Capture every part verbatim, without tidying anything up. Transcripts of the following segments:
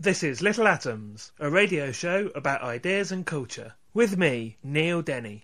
This is Little Atoms, a radio show about ideas and culture, with me, Neil Denny.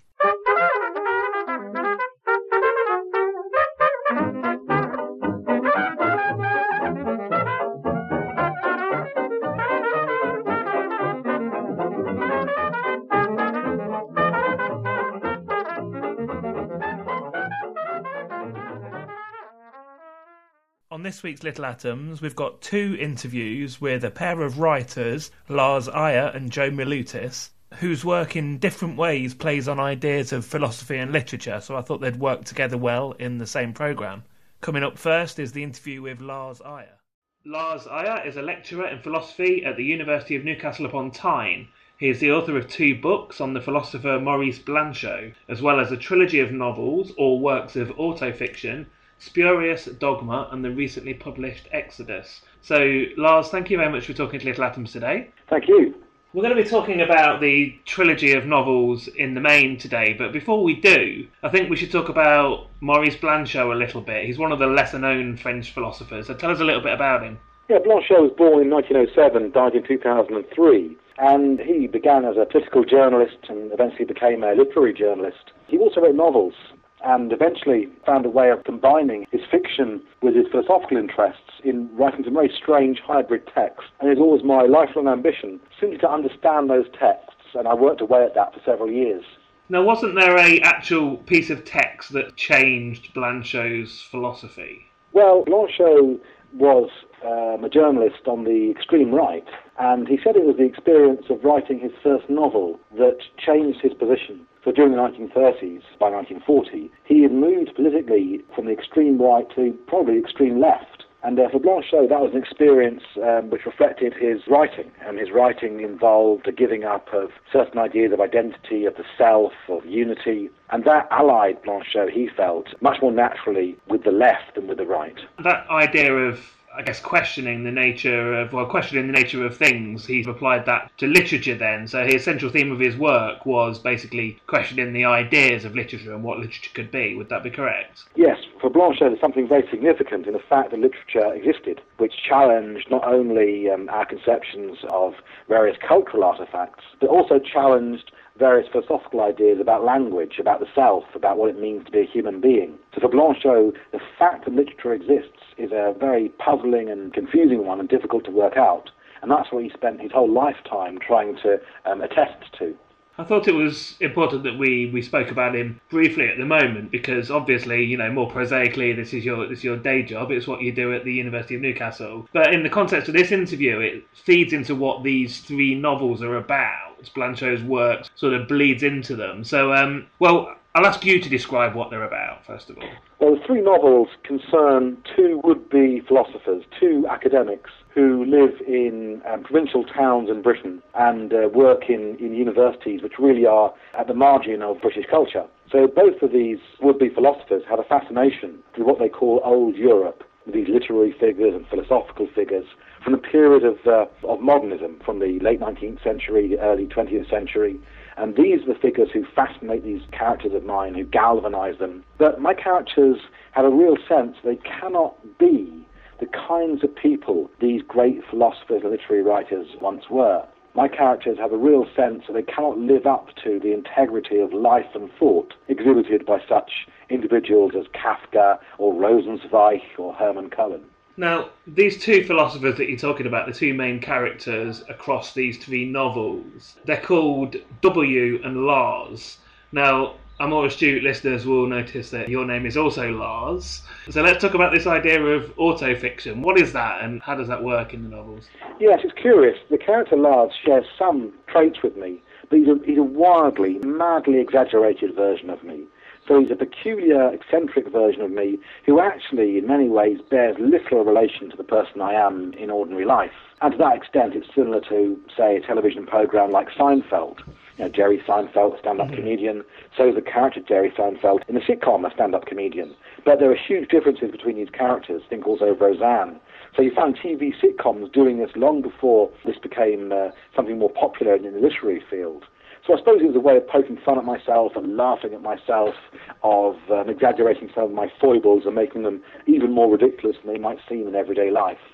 On this week's Little Atoms, we've got two interviews with a pair of writers, Lars Eyer and Joe Milutis, whose work in different ways plays on ideas of philosophy and literature, so I thought they'd work together well in the same programme. Coming up first is the interview with Lars Eyer. Lars Eyer is a lecturer in philosophy at the University of Newcastle upon Tyne. He is the author of two books on the philosopher Maurice Blanchot, as well as a trilogy of novels or works of autofiction, Spurious Dogma and the recently published Exodus. So, Lars, thank you very much for talking to Little Atoms today. Thank you. We're going to be talking about the trilogy of novels in the main today, but before we do, I think we should talk about Maurice Blanchot a little bit. He's one of the lesser-known French philosophers, so tell us a little bit about him. Yeah, Blanchot was born in nineteen oh seven, died in two thousand three, and he began as a political journalist and eventually became a literary journalist. He also wrote novels, and eventually found a way of combining his fiction with his philosophical interests in writing some very strange hybrid texts. And it's always my lifelong ambition simply to understand those texts, and I worked away at that for several years. Now, wasn't there a actual piece of text that changed Blanchot's philosophy? Well, Blanchot was um, a journalist on the extreme right, and he said it was the experience of writing his first novel that changed his position. So during the nineteen thirties, by nineteen forty, he had moved politically from the extreme right to probably the extreme left. And uh, for Blanchot, that was an experience um, which reflected his writing. And his writing involved a giving up of certain ideas of identity, of the self, of unity. And that allied Blanchot, he felt, much more naturally with the left than with the right. That idea of, I guess, questioning the nature of, well, questioning the nature of things, he's applied that to literature then. So his central theme of his work was basically questioning the ideas of literature and what literature could be. Would that be correct? Yes, for Blanchot there's something very significant in the fact that literature existed, which challenged not only um, our conceptions of various cultural artifacts, but also challenged various philosophical ideas about language, about the self, about what it means to be a human being. So for Blanchot, the fact that literature exists is a very puzzling and confusing one and difficult to work out. And that's what he spent his whole lifetime trying to um, attest to. I thought it was important that we, we spoke about him briefly at the moment because obviously, you know, more prosaically, this is your this is your day job. It's what you do at the University of Newcastle. But in the context of this interview, it feeds into what these three novels are about. Blanchot's work sort of bleeds into them. So, um, well, I'll ask you to describe what they're about, first of all. Well, the three novels concern two would-be philosophers, two academics who live in um, provincial towns in Britain and uh, work in, in universities which really are at the margin of British culture. So both of these would-be philosophers had a fascination with what they call old Europe, with these literary figures and philosophical figures from the period of, uh, of modernism, from the late nineteenth century, early twentieth century. And these are the figures who fascinate these characters of mine, who galvanize them. But my characters have a real sense they cannot be the kinds of people these great philosophers and literary writers once were. My characters have a real sense that they cannot live up to the integrity of life and thought exhibited by such individuals as Kafka or Rosenzweig or Herman Cohen. Now, these two philosophers that you're talking about, the two main characters across these three novels, they're called W and Lars. Now, our more astute listeners will notice that your name is also Lars. So let's talk about this idea of autofiction. What is that and how does that work in the novels? Yes, it's curious. The character Lars shares some traits with me, but he's a, he's a wildly, madly exaggerated version of me. So he's a peculiar, eccentric version of me who actually, in many ways, bears little relation to the person I am in ordinary life. And to that extent, it's similar to, say, a television program like Seinfeld. You know, Jerry Seinfeld, a stand-up mm-hmm. comedian. So is the character Jerry Seinfeld in the sitcom, a stand-up comedian. But there are huge differences between these characters. Think also of Roseanne. So you found T V sitcoms doing this long before this became uh, something more popular in the literary field. So I suppose it was a way of poking fun at myself and laughing at myself, of um, exaggerating some of my foibles and making them even more ridiculous than they might seem in everyday life.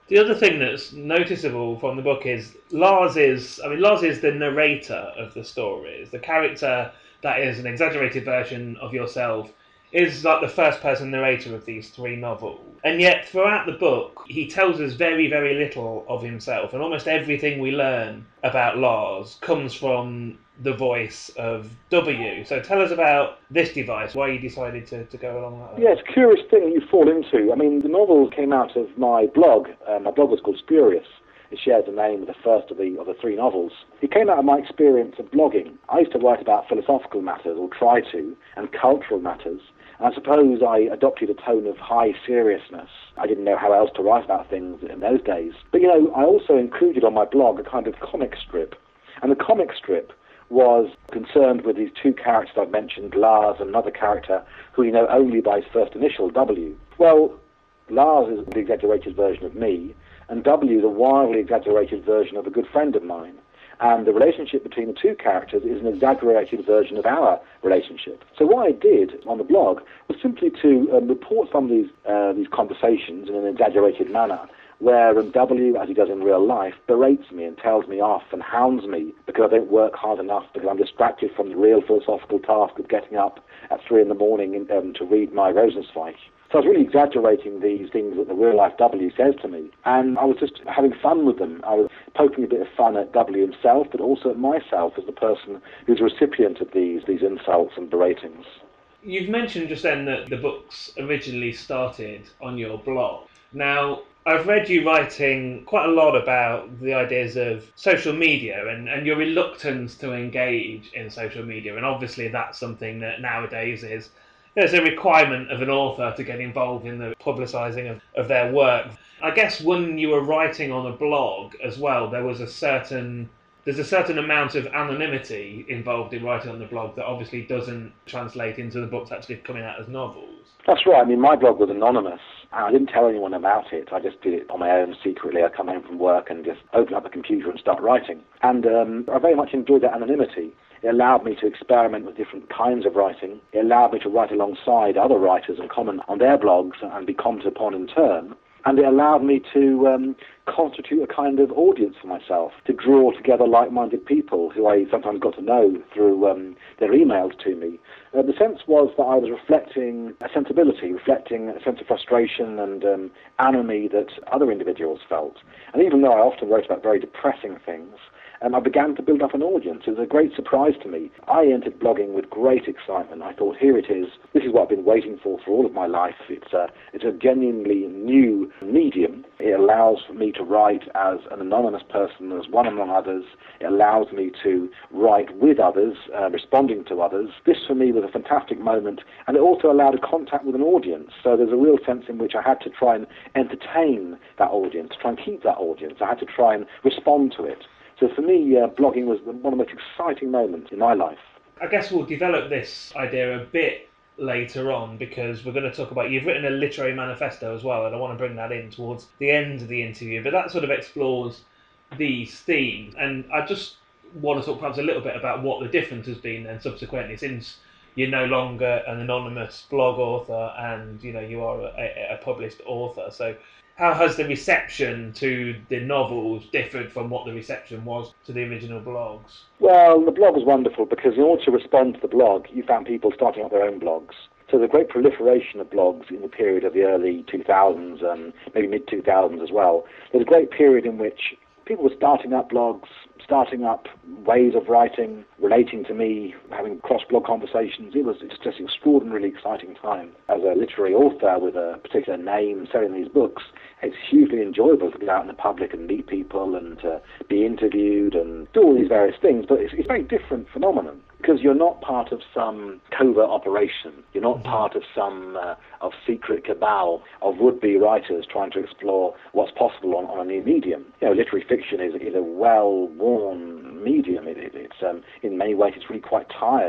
The other thing that's noticeable from the book is Lars is, I mean, Lars is the narrator of the stories. The character that is an exaggerated version of yourself is like the first person narrator of these three novels. And yet, throughout the book, he tells us very, very little of himself. And almost everything we learn about Lars comes from the voice of W. So tell us about this device, why you decided to, to go along that way. Yeah, it's a curious thing that you fall into. I mean, the novel came out of my blog. Uh, my blog was called Spurious. It shares the name of the first of the of the three novels. It came out of my experience of blogging. I used to write about philosophical matters, or try to, and cultural matters. And I suppose I adopted a tone of high seriousness. I didn't know how else to write about things in those days. But, you know, I also included on my blog a kind of comic strip. And the comic strip was concerned with these two characters I've mentioned, Lars and another character who you know only by his first initial, W. Well, Lars is the exaggerated version of me, and W, the wildly exaggerated version of a good friend of mine. And the relationship between the two characters is an exaggerated version of our relationship. So what I did on the blog was simply to um, report some of these uh, these conversations in an exaggerated manner, where um, W, as he does in real life, berates me and tells me off and hounds me because I don't work hard enough, because I'm distracted from the real philosophical task of getting up at three in the morning in, um, to read my Rosenzweig. So I was really exaggerating these things that the real-life W says to me, and I was just having fun with them. I was poking a bit of fun at W himself, but also at myself as the person who's a recipient of these, these insults and beratings. You've mentioned just then that the books originally started on your blog. Now, I've read you writing quite a lot about the ideas of social media and, and your reluctance to engage in social media, and obviously that's something that nowadays is there's a requirement of an author to get involved in the publicising of, of their work. I guess when you were writing on a blog as well, there was a certain there's a certain amount of anonymity involved in writing on the blog that obviously doesn't translate into the books actually coming out as novels. That's right. I mean, my blog was anonymous. I didn't tell anyone about it. I just did it on my own secretly. I'd come home from work and just open up a computer and start writing. And um, I very much enjoyed that anonymity. It allowed me to experiment with different kinds of writing. It allowed me to write alongside other writers and comment on their blogs and be commented upon in turn. And it allowed me to um, constitute a kind of audience for myself, to draw together like-minded people who I sometimes got to know through um, their emails to me. Uh, the sense was that I was reflecting a sensibility, reflecting a sense of frustration and um, anomy that other individuals felt. And even though I often wrote about very depressing things, and I began to build up an audience. It was a great surprise to me. I entered blogging with great excitement. I thought, here it is. This is what I've been waiting for for all of my life. It's a, it's a genuinely new medium. It allows me to write as an anonymous person, as one among others. It allows me to write with others, uh, responding to others. This, for me, was a fantastic moment, and it also allowed a contact with an audience. So there's a real sense in which I had to try and entertain that audience, try and keep that audience. I had to try and respond to it. So for me, uh, blogging was one of the most exciting moments in my life. I guess we'll develop this idea a bit later on, because we're going to talk about, you've written a literary manifesto as well, and I want to bring that in towards the end of the interview, but that sort of explores these themes. And I just want to talk perhaps a little bit about what the difference has been then subsequently, since you're no longer an anonymous blog author and you know you are a, a published author. So how has the reception to the novels differed from what the reception was to the original blogs? Well, the blog was wonderful because in order to respond to the blog, you found people starting up their own blogs. So the great proliferation of blogs in the period of the early two thousands and maybe mid two thousands as well, there was a great period in which people were starting up blogs, starting up ways of writing, relating to me, having cross-blog conversations. It was just an extraordinarily exciting time. As a literary author with a particular name selling these books, it's hugely enjoyable to get out in the public and meet people and to be interviewed and do all these various things. But it's, it's a very different phenomenon because you're not part of some covert operation. You're not mm-hmm. part of some uh, of secret cabal of would-be writers trying to explore what's possible on, on a new medium. You know, literary fiction is, is a well-worn medium. It, it, it's um, in many ways it's really quite tired,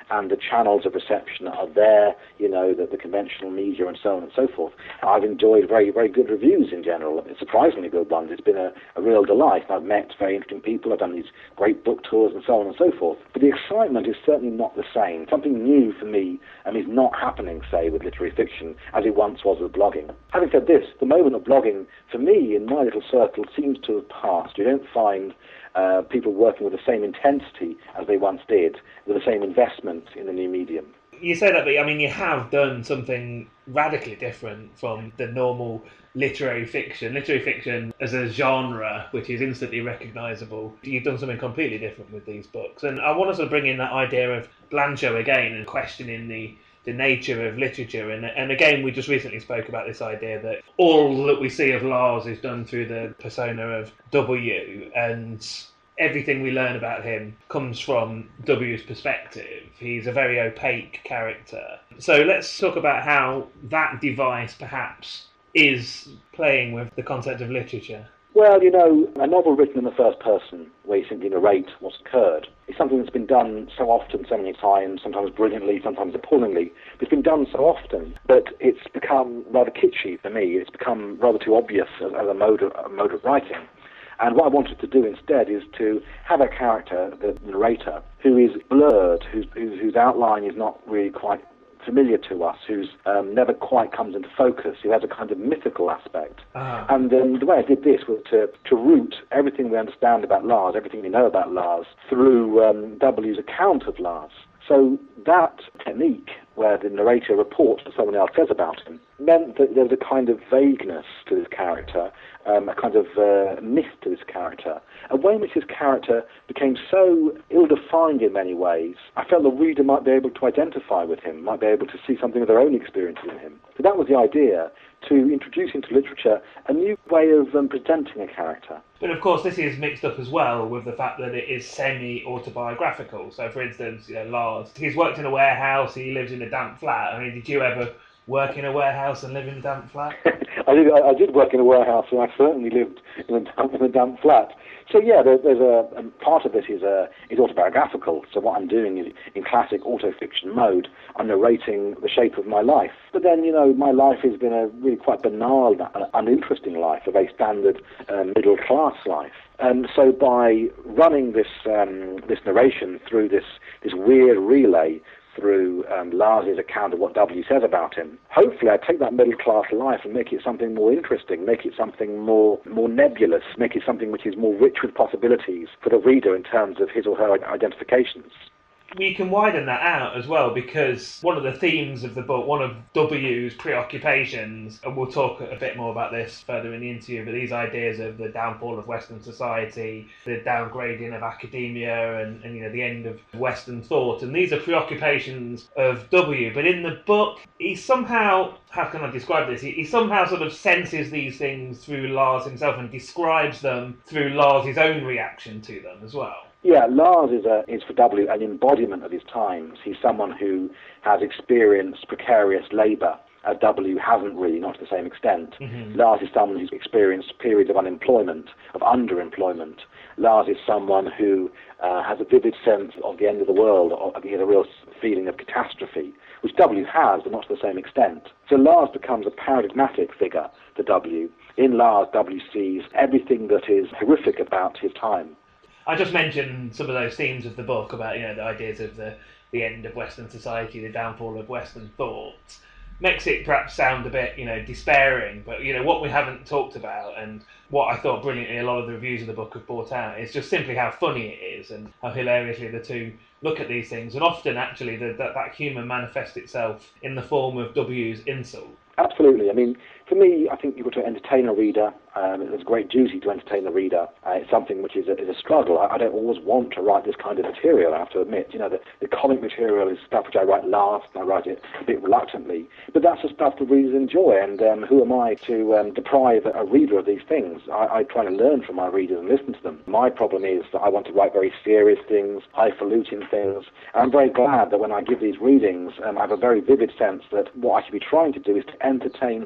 and the channels of reception are there, you know, the, the conventional media and so on and so forth. I've enjoyed very, very good reviews in general, surprisingly good ones. It's been a, a real delight. I've met very interesting people, I've done these great book tours and so on and so forth. But the excitement is certainly not the same. Something new for me um, is not happening, say, with literary fiction as it once was with blogging. Having said this, the moment of blogging, for me, in my little circle, seems to have passed. You don't find uh, people working with the same intensity as they once did, with the same investment in the new medium. You say that, but I mean, you have done something radically different from the normal literary fiction. Literary fiction as a genre, which is instantly recognisable. You've done something completely different with these books. And I want to sort of bring in that idea of Blanchot again and questioning the, the nature of literature. And, and again, we just recently spoke about this idea that all that we see of Lars is done through the persona of W, and everything we learn about him comes from W's perspective. He's a very opaque character. So let's talk about how that device perhaps is playing with the concept of literature. Well, you know, a novel written in the first person, where you simply narrate what's occurred, is something that's been done so often, so many times, sometimes brilliantly, sometimes appallingly. But it's been done so often that it's become rather kitschy for me. It's become rather too obvious as, as a mode of, a mode of writing. And what I wanted to do instead is to have a character, the narrator, who is blurred, whose, whose, whose outline is not really quite familiar to us, who's um, never quite comes into focus, who has a kind of mythical aspect. Uh-huh. And um, the way I did this was to, to root everything we understand about Lars, everything we know about Lars, through um, W's account of Lars. So that technique, where the narrator reports what someone else says about him, meant that there was a kind of vagueness to this character, um, a kind of uh, myth to this character, a way in which this character became so ill-defined in many ways, I felt the reader might be able to identify with him, might be able to see something of their own experiences in him. So that was the idea, to introduce into literature a new way of um, presenting a character. But of course this is mixed up as well with the fact that it is semi-autobiographical. So for instance, you know, Lars, he's worked in a warehouse, he lives in a damp flat. I mean, did you ever work in a warehouse and live in a damp flat? I did. I, I did work in a warehouse, and I certainly lived in a damp, in a damp flat. So yeah, there, there's a, a part of this is a, is autobiographical. So what I'm doing is in classic autofiction mode. I'm narrating the shape of my life. But then, you know, my life has been a really quite banal, uninteresting life, a very standard uh, middle class life. And so by running this um, this narration through this this weird relay through um, Lars's account of what W says about him, hopefully I take that middle-class life and make it something more interesting, make it something more more nebulous, make it something which is more rich with possibilities for the reader in terms of his or her identifications. We can widen that out as well, because one of the themes of the book, one of W's preoccupations, and we'll talk a bit more about this further in the interview, but these ideas of the downfall of Western society, the downgrading of academia, and, and you know, the end of Western thought, and these are preoccupations of W. But in the book, he somehow, how can I describe this? He, he somehow sort of senses these things through Lars himself and describes them through Lars's own reaction to them as well. Yeah, Lars is, a, is for W an embodiment of his times. He's someone who has experienced precarious labour, as W hasn't really, not to the same extent. Mm-hmm. Lars is someone who's experienced periods of unemployment, of underemployment. Lars is someone who uh, has a vivid sense of the end of the world, or he has a real feeling of catastrophe, which W has, but not to the same extent. So Lars becomes a paradigmatic figure to W. In Lars, W sees everything that is horrific about his time. I just mentioned some of those themes of the book about, you know, the ideas of the, the end of Western society, the downfall of Western thought. Makes it perhaps sound a bit, you know, despairing, but, you know, what we haven't talked about, and what I thought brilliantly a lot of the reviews of the book have brought out, is just simply how funny it is and how hilariously the two look at these things. And often, actually, the, that, that humour manifests itself in the form of W's insult. Absolutely. I mean, for me, I think you've got to entertain a reader. Um, it's a great duty to entertain the reader. Uh, it's something which is a, is a struggle. I, I don't always want to write this kind of material, I have to admit. You know, the, the comic material is stuff which I write last, and I write it a bit reluctantly. But that's the stuff that readers enjoy, and um, who am I to um, deprive a reader of these things? I, I try to learn from my readers and listen to them. My problem is that I want to write very serious things, highfalutin things. And I'm very glad that when I give these readings, um, I have a very vivid sense that what I should be trying to do is to entertain first and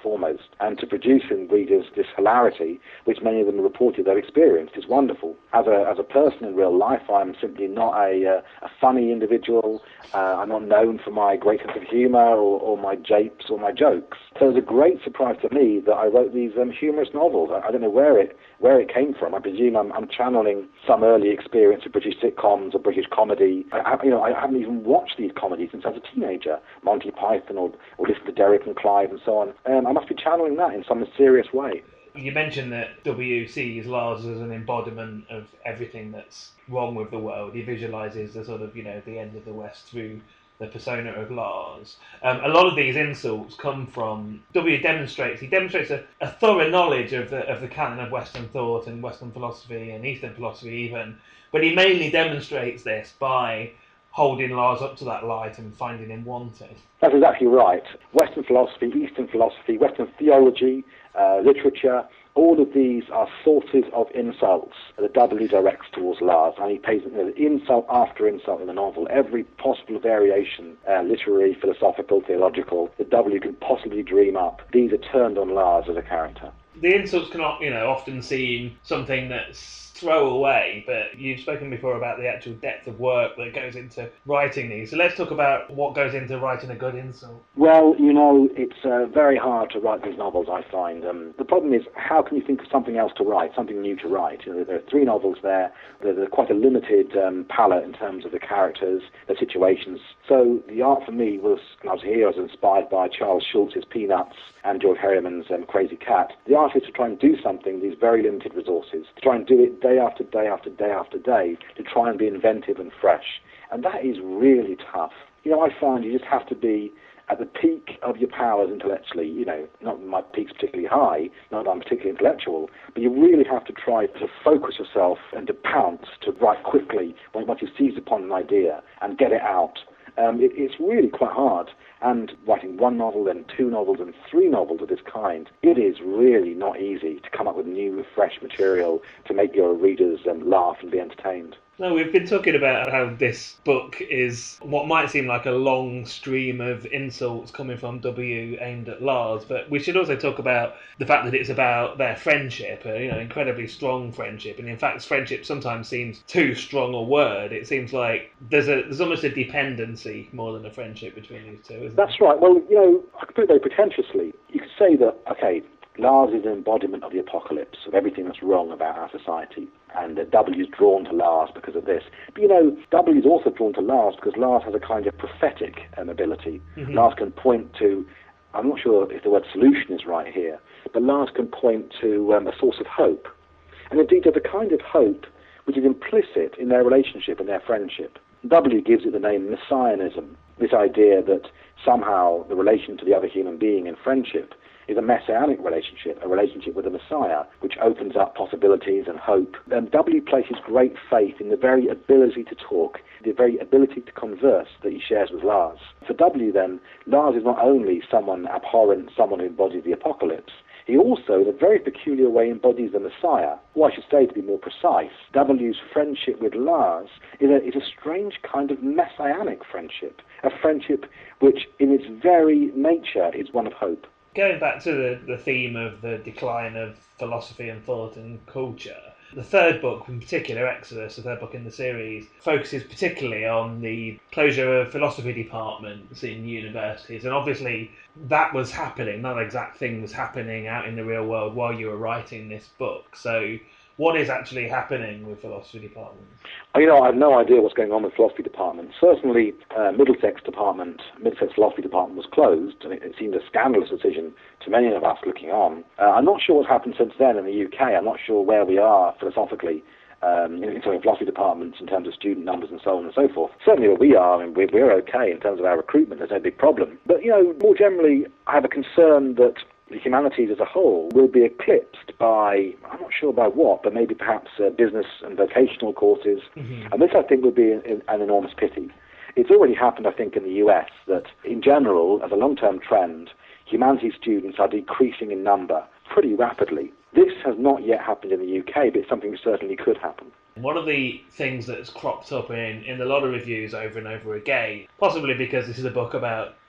foremost. And to produce in readers this hilarity, which many of them reported they've experienced, is wonderful. As a as a person in real life, I'm simply not a, uh, a funny individual. Uh, I'm not known for my great sense of humour or, or my japes or my jokes. So it was a great surprise to me that I wrote these um, humorous novels. I, I don't know where it where it came from. I presume I'm, I'm channeling some early experience of British sitcoms or British comedy. I, I, you know, I haven't even watched these comedies since I was a teenager, Monty Python or, or listened to Derek and Clive and so on. Um, I must be channeling that in some mysterious way. You mentioned that W sees Lars as an embodiment of everything that's wrong with the world. He visualises the sort of, you know, the end of the West through the persona of Lars. Um, a lot of these insults come from W demonstrates. He demonstrates a, a thorough knowledge of the of the canon of Western thought and Western philosophy and Eastern philosophy even, but he mainly demonstrates this by holding Lars up to that light and finding him wanting. That's exactly right. Western philosophy, Eastern philosophy, Western theology, uh, literature, all of these are sources of insults that W directs towards Lars, and he pays you know, insult after insult in the novel. Every possible variation, uh, literary, philosophical, theological, that W can possibly dream up, these are turned on Lars as a character. The insults can, you know, often seem something that's throwaway, but you've spoken before about the actual depth of work that goes into writing these. So let's talk about what goes into writing a good insult. Well, you know, it's uh, very hard to write these novels, I find. Um, the problem is, how can you think of something else to write, something new to write? You know, there are three novels there. There's quite a limited um, palette in terms of the characters, the situations. So the art for me was, and I was here, I was inspired by Charles Schulz's Peanuts and George Herriman's um, Crazy Cat. The art is to try and do something, these very limited resources, to try and do it day after day after day after day, to try and be inventive and fresh. And that is really tough. You know, I find you just have to be at the peak of your powers intellectually, you know, not that my peak's particularly high, not that I'm particularly intellectual, but you really have to try to focus yourself and to pounce, to write quickly once you seize upon an idea and get it out. Um, it, it's really quite hard. And writing one novel, then two novels, and three novels of this kind, it is really not easy to come up with new, fresh material to make your readers um, laugh and be entertained. No, we've been talking about how this book is what might seem like a long stream of insults coming from W aimed at Lars, but we should also talk about the fact that it's about their friendship, a you know, incredibly strong friendship, and in fact friendship sometimes seems too strong a word. It seems like there's a there's almost a dependency more than a friendship between these two, isn't That's there? right. Well, you know, I could put it very pretentiously. You could say that, okay, Lars is an embodiment of the apocalypse, of everything that's wrong about our society. And uh, W is drawn to Lars because of this. But, you know, W is also drawn to Lars because Lars has a kind of prophetic um, ability. Mm-hmm. Lars can point to, I'm not sure if the word solution is right here, but Lars can point to um, a source of hope. And indeed, there's a kind of hope which is implicit in their relationship and their friendship. W gives it the name messianism, this idea that somehow the relation to the other human being in friendship is a messianic relationship, a relationship with the Messiah, which opens up possibilities and hope. And W places great faith in the very ability to talk, the very ability to converse that he shares with Lars. For W, then, Lars is not only someone abhorrent, someone who embodies the apocalypse, he also, in a very peculiar way, embodies the Messiah. Or I should say, to be more precise, W's friendship with Lars is a, is a strange kind of messianic friendship, a friendship which, in its very nature, is one of hope. Going back to the, the theme of the decline of philosophy and thought and culture, the third book, in particular, Exodus, the third book in the series, focuses particularly on the closure of philosophy departments in universities. And obviously that was happening, that exact thing was happening out in the real world while you were writing this book. So what is actually happening with philosophy departments? You know, I have no idea what's going on with philosophy departments. Certainly, uh, Middlesex department, Middlesex philosophy department was closed, and it, it seemed a scandalous decision to many of us looking on. Uh, I'm not sure what's happened since then in the U K. I'm not sure where we are philosophically um, in, in terms of philosophy departments, in terms of student numbers and so on and so forth. Certainly where we are, I mean, we're, we're okay in terms of our recruitment. There's no big problem. But, you know, more generally, I have a concern that the humanities as a whole will be eclipsed by, I'm not sure by what, but maybe perhaps uh, business and vocational courses. Mm-hmm. And this, I think, would be an, an enormous pity. It's already happened, I think, in the U S that, in general, as a long-term trend, humanities students are decreasing in number pretty rapidly. This has not yet happened in the U K, but it's something that certainly could happen. One of the things that's cropped up in, in a lot of reviews over and over again, possibly because this is a book about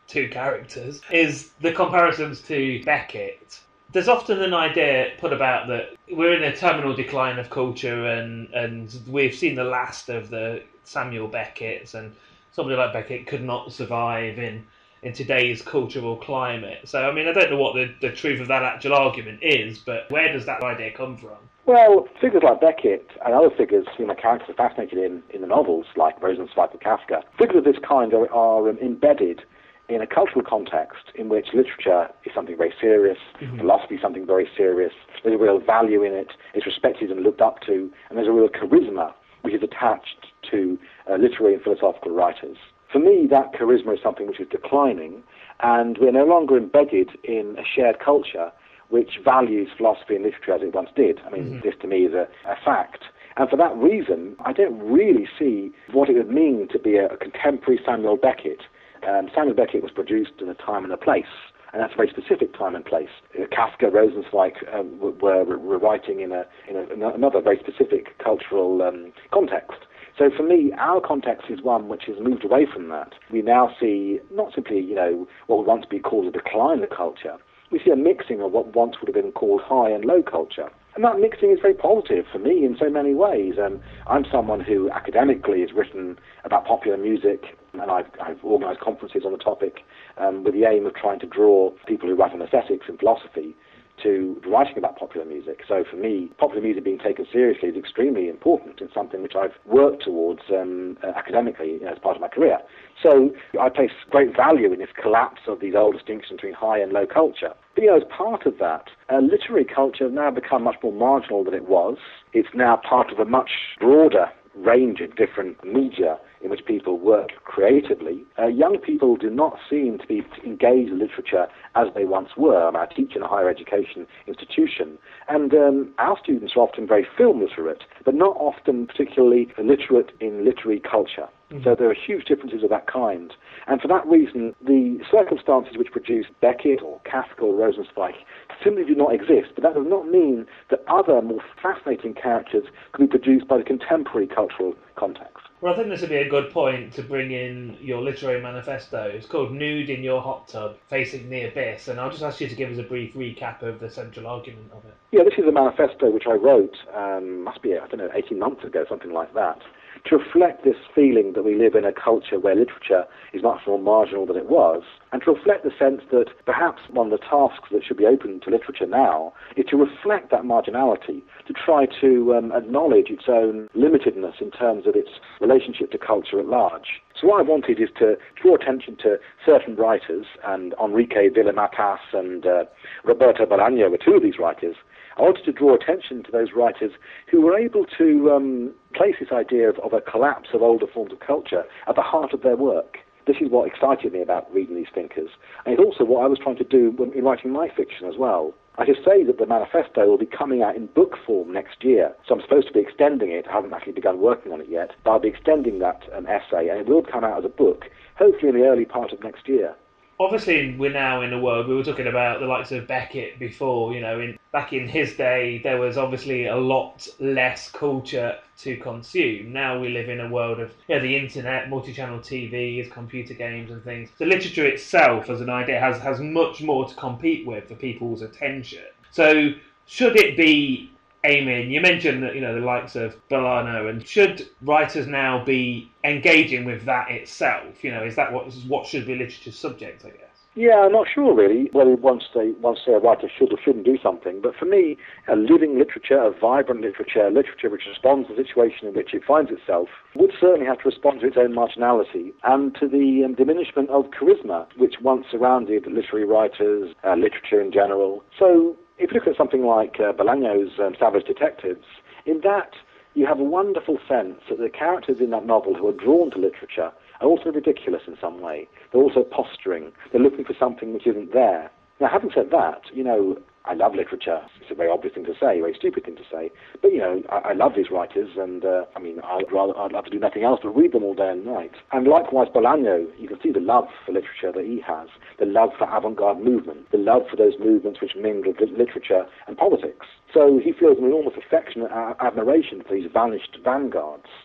two characters is the comparisons to Beckett. There's often an idea put about that we're in a terminal decline of culture, and, and we've seen the last of the Samuel Becketts, and somebody like Beckett could not survive in, in today's cultural climate. So, I mean, I don't know what the, the truth of that actual argument is, but where does that idea come from? Well, figures like Beckett and other figures who my characters are fascinated in in the novels, like Rosenzweig and Kafka, figures of this kind are, are um, embedded in a cultural context in which literature is something very serious, mm-hmm. philosophy is something very serious, there's a real value in it, it's respected and looked up to, and there's a real charisma which is attached to uh, literary and philosophical writers. For me, that charisma is something which is declining, and we're no longer embedded in a shared culture which values philosophy and literature as it once did. I mean, mm-hmm. this to me is a, a fact. And for that reason, I don't really see what it would mean to be a, a contemporary Samuel Beckett. Um, Samuel Beckett was produced in a time and a place, and that's a very specific time and place. Uh, Kafka, Rosenzweig um, were, were writing in, a, in, a, in another very specific cultural um, context. So for me, our context is one which has moved away from that. We now see not simply, you know, what would once be called a decline of culture. We see a mixing of what once would have been called high and low culture. And that mixing is very positive for me in so many ways. Um, I'm someone who academically has written about popular music, and I've, I've organised conferences on the topic um, with the aim of trying to draw people who write on aesthetics and philosophy to writing about popular music. So for me, popular music being taken seriously is extremely important and something which I've worked towards um, uh, academically, you know, as part of my career. So I place great value in this collapse of these old distinctions between high and low culture. But, you know, as part of that, uh, literary culture has now become much more marginal than it was. It's now part of a much broader range of different media in which people work creatively. Uh, young people do not seem to be engaged in literature as they once were. I, mean, I teach in a higher education institution, and um, our students are often very film literate, but not often particularly literate in literary culture. Mm-hmm. So there are huge differences of that kind. And for that reason, the circumstances which produced Beckett or Kafka or Rosenzweig simply do not exist. But that does not mean that other more fascinating characters could be produced by the contemporary cultural context. Well, I think this would be a good point to bring in your literary manifesto. It's called Nude in Your Hot Tub, Facing the Abyss, and I'll just ask you to give us a brief recap of the central argument of it. Yeah, this is a manifesto which I wrote, um, must be, I don't know, eighteen months ago, something like that, to reflect this feeling that we live in a culture where literature is much more marginal than it was, and to reflect the sense that perhaps one of the tasks that should be open to literature now is to reflect that marginality, to try to um, acknowledge its own limitedness in terms of its relationship to culture at large. So what I wanted is to draw attention to certain writers, and Enrique Villa-Matas and uh, Roberto Bolaño were two of these writers. I wanted to draw attention to those writers who were able to um, place this idea of, of a collapse of older forms of culture at the heart of their work. This is what excited me about reading these thinkers, and it's also what I was trying to do when, in writing my fiction as well. I should say that the manifesto will be coming out in book form next year, so I'm supposed to be extending it. I haven't actually begun working on it yet, but I'll be extending that um, essay, and it will come out as a book, hopefully in the early part of next year. Obviously, we're now in a world, we were talking about the likes of Beckett before, you know, in, back in his day, there was obviously a lot less culture to consume. Now we live in a world of, you know, the internet, multi-channel T Vs, computer games and things. The literature itself, as an idea, has, has much more to compete with for people's attention. So, should it be aiming, you mentioned that, you know, the likes of Bolaño, and should writers now be engaging with that itself? You know, is that what what should be literature's subject, I guess? Yeah, I'm not sure really whether once they once say a writer should or shouldn't do something. But for me, a living literature, a vibrant literature, literature which responds to the situation in which it finds itself, would certainly have to respond to its own marginality and to the um, diminishment of charisma which once surrounded literary writers, uh, literature in general. So if you look at something like uh, Bolaño's um, Savage Detectives, in that you have a wonderful sense that the characters in that novel who are drawn to literature are also ridiculous in some way. They're also posturing. They're looking for something which isn't there. Now, having said that, you know, I love literature. It's a very obvious thing to say, a very stupid thing to say. But, you know, I, I love these writers, and, uh, I mean, I'd rather, I'd love to do nothing else but read them all day and night. And likewise, Bolaño, you can see the love for literature that he has, the love for avant-garde movement, the love for those movements which mingle literature and politics. So he feels an enormous affection and admiration for these vanished vanguards.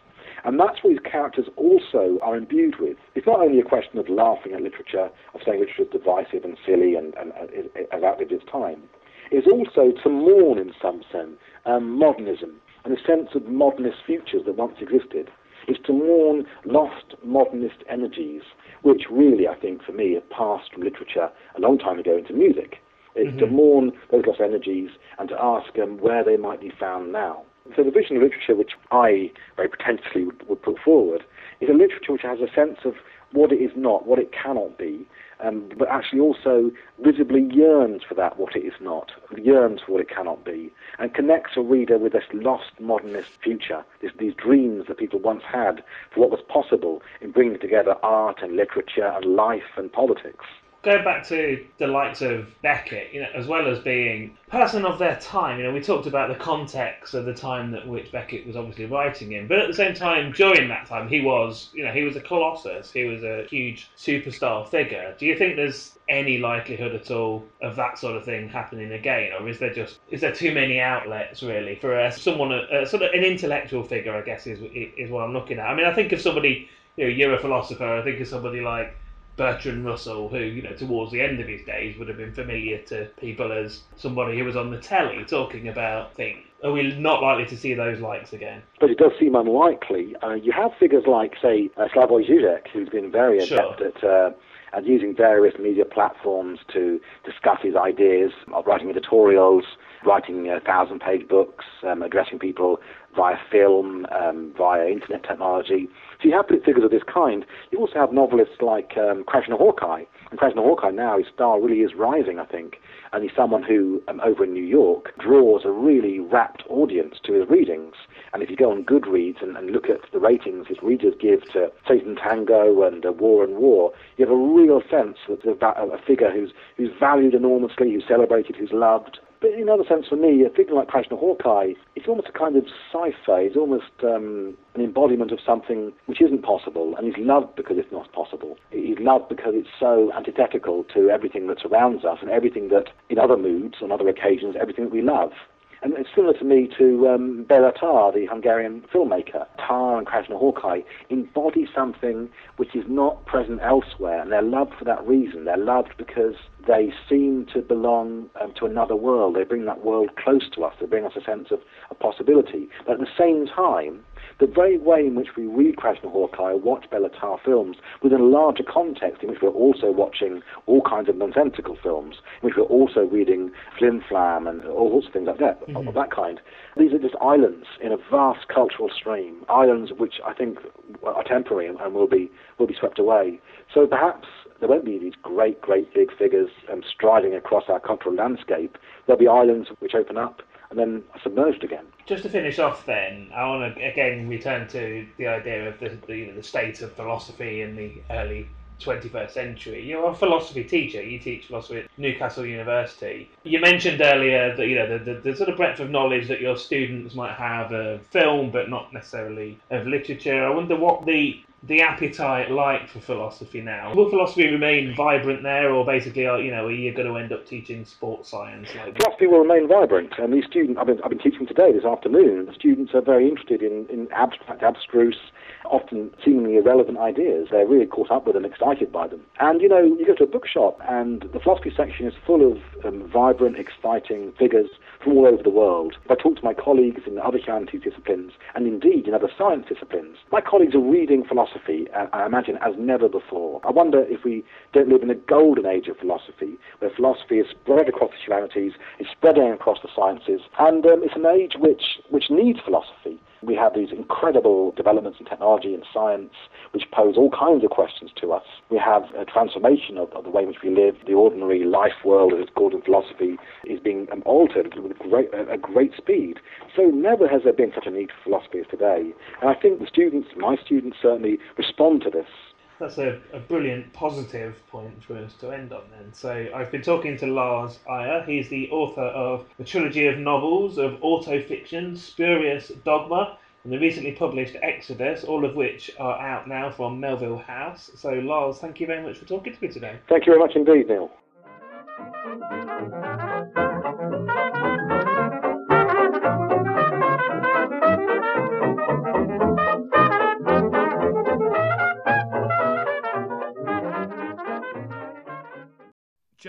And that's what these characters also are imbued with. It's not only a question of laughing at literature, of saying literature is divisive and silly and, and, and has outlived its time. It's also to mourn, in some sense, um, modernism and a sense of modernist futures that once existed. It's to mourn lost modernist energies, which really, I think, for me, have passed from literature a long time ago into music. It's mm-hmm. to mourn those lost energies and to ask um, where they might be found now. So the vision of literature, which I very pretentiously would, would put forward, is a literature which has a sense of what it is not, what it cannot be, um, but actually also visibly yearns for that, what it is not, yearns for what it cannot be, and connects a reader with this lost modernist future, this, these dreams that people once had for what was possible in bringing together art and literature and life and politics. Going back to the likes of Beckett, you know, as well as being a person of their time, you know, we talked about the context of the time that which Beckett was obviously writing in, but at the same time, during that time, he was, you know, he was a colossus, he was a huge superstar figure. Do you think there's any likelihood at all of that sort of thing happening again, or is there just is there too many outlets really for uh, someone, uh, sort of an intellectual figure, I guess, is is what I'm looking at. I mean, I think of somebody, you know, you're a philosopher. I think of somebody like Bertrand Russell, who, you know, towards the end of his days would have been familiar to people as somebody who was on the telly talking about things. Are we not likely to see those likes again? But it does seem unlikely. Uh, you have figures like, say, uh, Slavoj Žižek, who's been very adept sure. at, uh, at using various media platforms to discuss his ideas, writing editorials, writing uh, thousand-page books, um, addressing people via film, um, via internet technology. So you have figures of this kind. You also have novelists like um, Krasznahorkai. And Krasznahorkai now, his star really is rising, I think. And he's someone who, um, over in New York, draws a really rapt audience to his readings. And if you go on Goodreads and, and look at the ratings his readers give to Satan Tango and uh, War and War, you have a real sense that there's a figure who's, who's valued enormously, who's celebrated, who's loved. But in another sense, for me, a figure like Krasznahorkai, it's almost a kind of sci-fi. It's almost um, an embodiment of something which isn't possible, and he's loved because it's not possible. He's loved because it's so antithetical to everything that surrounds us and everything that, in other moods, on other occasions, everything that we love. And it's similar to me to um, Béla Tarr, the Hungarian filmmaker. Tarr and Krasznahorkai embody something which is not present elsewhere, and they're loved for that reason. They're loved because they seem to belong um, to another world. They bring that world close to us. They bring us a sense of a possibility. But at the same time, the very way in which we read Krasznahorkai, watch Béla Tarr films, within a larger context in which we're also watching all kinds of nonsensical films, in which we're also reading Flim Flam and all sorts of things like that, mm-hmm. of that kind. These are just islands in a vast cultural stream, islands which I think are temporary and will be will be swept away. So perhaps there won't be these great, great big figures um, striding across our cultural landscape. There'll be islands which open up and then are submerged again. Just to finish off then, I want to again return to the idea of the, the, you know, the state of philosophy in the early twenty-first century. You're a philosophy teacher. You teach philosophy at Newcastle University. You mentioned earlier that, you know, the, the, the sort of breadth of knowledge that your students might have of film, but not necessarily of literature. I wonder what the the appetite like for philosophy now. Will philosophy remain vibrant there, or basically, you know, are you going to end up teaching sports science? Like philosophy will remain vibrant, and these students, I've been, I've been teaching today, this afternoon, the students are very interested in, in abstract, abstruse, often seemingly irrelevant ideas. They're really caught up with them, excited by them. And, you know, you go to a bookshop, and the philosophy section is full of um, vibrant, exciting figures from all over the world. If I talk to my colleagues in other humanities disciplines, and indeed in other science disciplines, my colleagues are reading philosophy, uh, I imagine, as never before. I wonder if we don't live in a golden age of philosophy, where philosophy is spread across the humanities, is spreading across the sciences, and um, it's an age which, which needs philosophy. We have these incredible developments in technology and science which pose all kinds of questions to us. We have a transformation of, of the way in which we live. The ordinary life world, as it's called in philosophy, is being um, altered with great, a great speed. So never has there been such a need for philosophy as today. And I think the students, my students certainly, respond to this. That's a, a brilliant positive point for us to end on then. So I've been talking to Lars Eier. He's the author of the trilogy of novels of autofiction, Spurious Dogma, and the recently published Exodus, all of which are out now from Melville House. So Lars, thank you very much for talking to me today. Thank you very much indeed, Neil.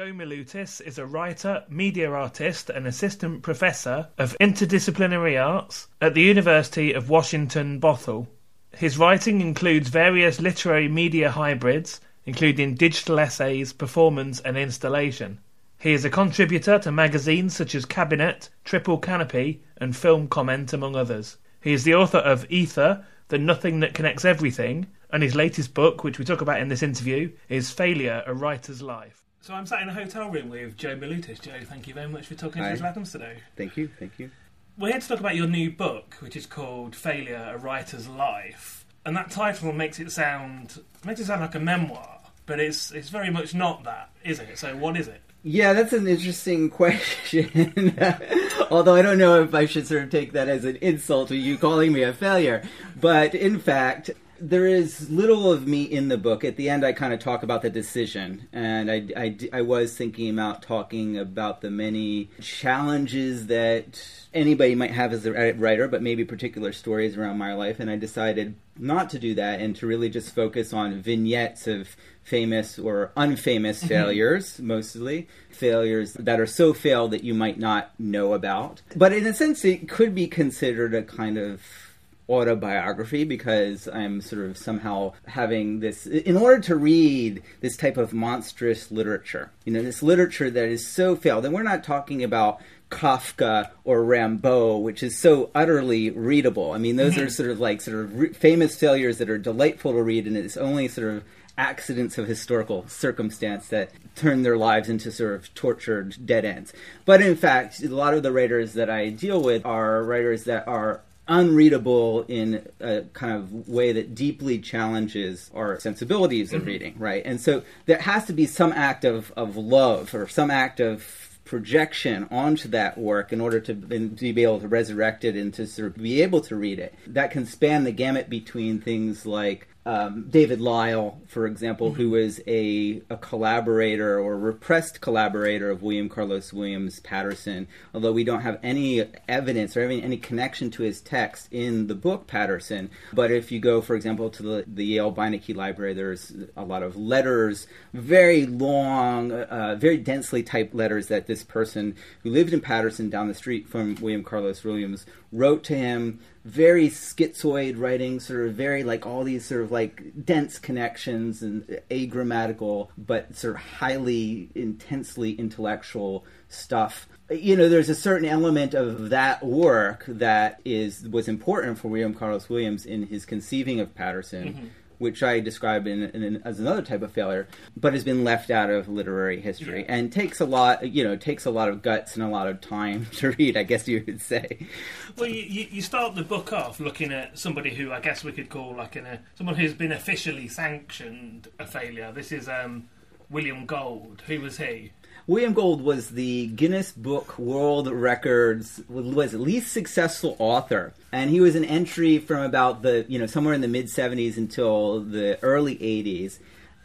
Joe Milutis is a writer, media artist, and assistant professor of interdisciplinary arts at the University of Washington, Bothell. His writing includes various literary media hybrids, including digital essays, performance, and installation. He is a contributor to magazines such as Cabinet, Triple Canopy, and Film Comment, among others. He is the author of Ether, The Nothing That Connects Everything, and his latest book, which we talk about in this interview, is Failure, A Writer's Life. So I'm sat in a hotel room with Joe Milutis. Joe, thank you very much for talking Hi. to Little Atoms today. Thank you, thank you. We're here to talk about your new book, which is called Failure, A Writer's Life. And that title makes it sound makes it sound like a memoir, but it's it's very much not that, is it? So what is it? Yeah, that's an interesting question. Although I don't know if I should sort of take that as an insult to you calling me a failure. But in fact, there is little of me in the book. At the end, I kind of talk about the decision. And I, I, I was thinking about talking about the many challenges that anybody might have as a writer, but maybe particular stories around my life. And I decided not to do that and to really just focus on vignettes of famous or unfamous failures, mostly. Failures that are so failed that you might not know about. But in a sense, it could be considered a kind of autobiography because I'm sort of somehow having this, in order to read this type of monstrous literature, you know, this literature that is so failed, and we're not talking about Kafka or Rimbaud, which is so utterly readable. I mean, those are sort of like sort of re- famous failures that are delightful to read, and it's only sort of accidents of historical circumstance that turn their lives into sort of tortured dead ends. But in fact, a lot of the writers that I deal with are writers that are unreadable in a kind of way that deeply challenges our sensibilities of mm-hmm. reading, right? And so there has to be some act of, of love or some act of projection onto that work in order to, to be able to resurrect it and to sort of be able to read it. That can span the gamut between things like Um, David Lyle, for example, mm-hmm. who was a, a collaborator or repressed collaborator of William Carlos Williams Patterson, although we don't have any evidence or any, any connection to his text in the book Patterson. But if you go, for example, to the, the Yale Beinecke Library, there's a lot of letters, very long, uh, very densely typed letters that this person who lived in Patterson down the street from William Carlos Williams wrote to him. Very schizoid writing, sort of very like all these sort of like dense connections and agrammatical, but sort of highly, intensely intellectual stuff. You know, there's a certain element of that work that is was important for William Carlos Williams in his conceiving of Patterson, mm-hmm. which I describe in, in, as another type of failure, but has been left out of literary history yeah. and takes a lot, you know, takes a lot of guts and a lot of time to read, I guess you would say. Well, you, you start the book off looking at somebody who I guess we could call like an, a, someone who's been officially sanctioned a failure. This is um, William Gold. Who was he? William Gold was the Guinness Book World Records was least successful author, and he was an entry from about the you know somewhere in the mid seventies until the early eighties.